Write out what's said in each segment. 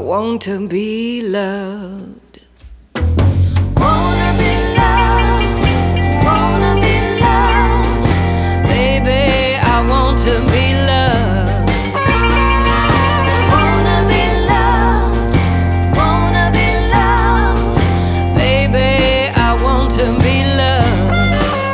want to be loved. Wanna be loved, wanna be loved. Baby, I want to be loved. Wanna be loved, wanna be loved. Baby, I want to be loved.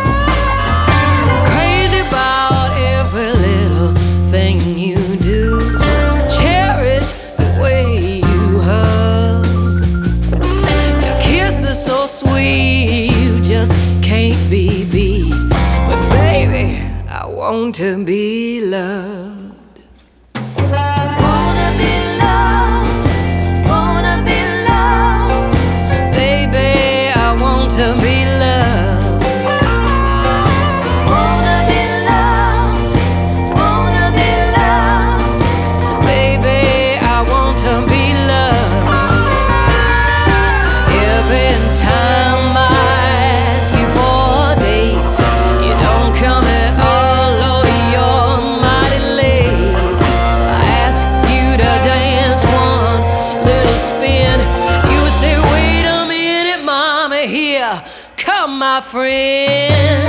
Crazy about every little thing you do. Cherish the way you hug. Your kiss is so sweet, you just can't be beat. But baby, I want to be loved. Wanna be loved, wanna be loved. Baby, I want to be loved. Wanna be loved, wanna be loved. Baby, I want to be loved. Every time I ask you for a date, you don't come at all, or you're mighty late. I ask you to dance one little spin. You say, wait a minute, mama, here come my friend.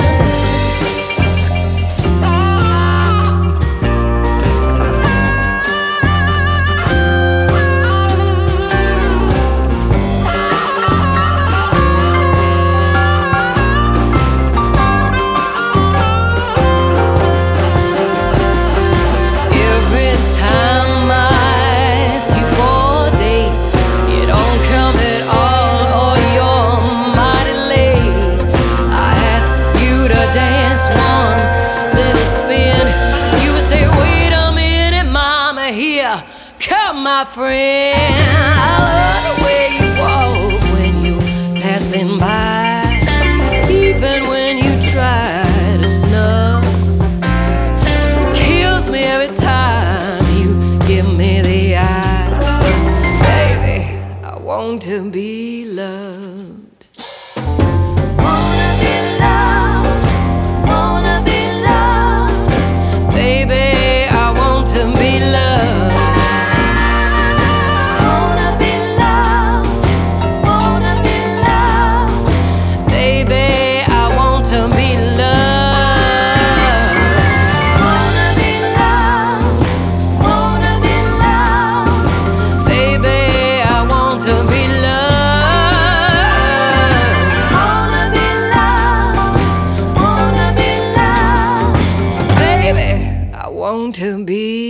Every time I ask you for a date, you don't come at all, or you're mighty late. I ask you to dance one little spin. You say, wait a minute, mama, here come my friend. I love the way you walk when you passing by, even when you try to snub. Kills me every time you give me the eye. Baby, I want to be loved. Wanna be loved, wanna be loved. Baby, I want to be loved. Wanna be loved, wanna be loved. Baby, I want to be loved. Wanna be loved, wanna be loved. Baby, I want to be loved. Wanna be loved, wanna be loved. Baby, I want to be